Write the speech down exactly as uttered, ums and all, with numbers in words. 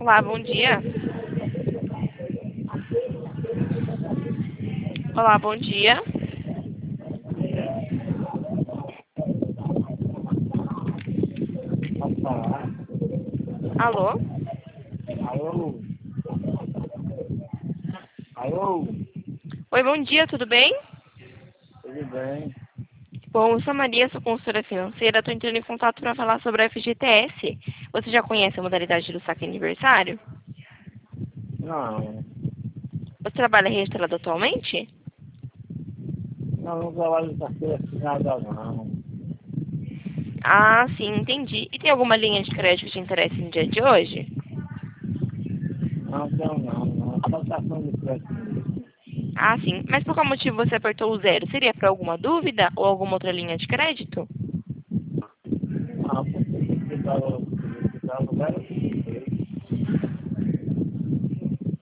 Olá, bom dia. Olá, bom dia. Pode falar. Alô? Alô? Alô? Oi, bom dia, tudo bem? Tudo bem? Bom, eu sou a Maria, sou consultora financeira. Estou entrando em contato para falar sobre a F G T S. Você já conhece a modalidade do saque aniversário? Não. Você trabalha registrado atualmente? Não, não trabalho com carteira assinada, não. Ah, sim, entendi. E tem alguma linha de crédito que te interessa no dia de hoje? Não tenho não, não. Só cartão de crédito mesmo. Ah, sim. Mas por qual motivo você apertou o zero? Seria para alguma dúvida ou alguma outra linha de crédito? Não, porque você